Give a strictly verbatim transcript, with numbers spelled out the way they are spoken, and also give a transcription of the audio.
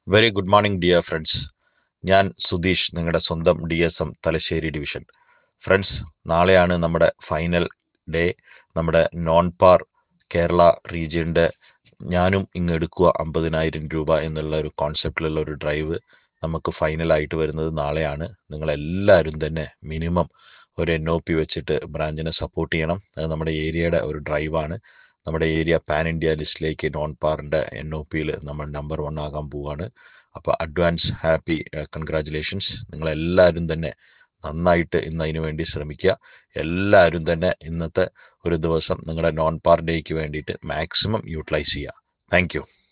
Very good morning dear friends. ഞാൻ സുധീഷ്, നിങ്ങളുടെ സ്വന്തം D S M Thalassery division. Friends, നാളെയാണ് നമ്മുടെ ഫൈനൽ ഡേ. നമ്മുടെ നോൺ പാർ കേരള റീജിയൻ്റെ ഞാനും ഇങ്ങ് എടുക്കുക അമ്പതിനായിരം രൂപ എന്നുള്ള ഒരു കോൺസെപ്റ്റിലുള്ള ഒരു ഡ്രൈവ് നമുക്ക് ഫൈനലായിട്ട് വരുന്നത് നാളെയാണ്. നിങ്ങളെല്ലാവരും തന്നെ മിനിമം ഒരു എൻ ഒ പി വെച്ചിട്ട് ബ്രാഞ്ചിനെ സപ്പോർട്ട് ചെയ്യണം. അത് നമ്മുടെ ഏരിയയുടെ ഒരു ഡ്രൈവാണ്. നമ്മുടെ ഏരിയ പാൻ ഇന്ത്യ ലിസ്റ്റിലേക്ക് നോൺ പാറിൻ്റെ എൻ ഒ പിയിൽ നമ്മൾ നമ്പർ വൺ ആകാൻ പോവുകയാണ്. അപ്പോൾ അഡ്വാൻസ് ഹാപ്പി കൺഗ്രാജുലേഷൻസ്. നിങ്ങളെല്ലാവരും തന്നെ നന്നായിട്ട് ഇന്ന് അതിനു വേണ്ടി ശ്രമിക്കുക. എല്ലാവരും തന്നെ ഇന്നത്തെ ഒരു ദിവസം നിങ്ങളുടെ നോൺ പാർ ഡേക്ക് വേണ്ടിയിട്ട് മാക്സിമം യൂട്ടിലൈസ് ചെയ്യുക. Thank U.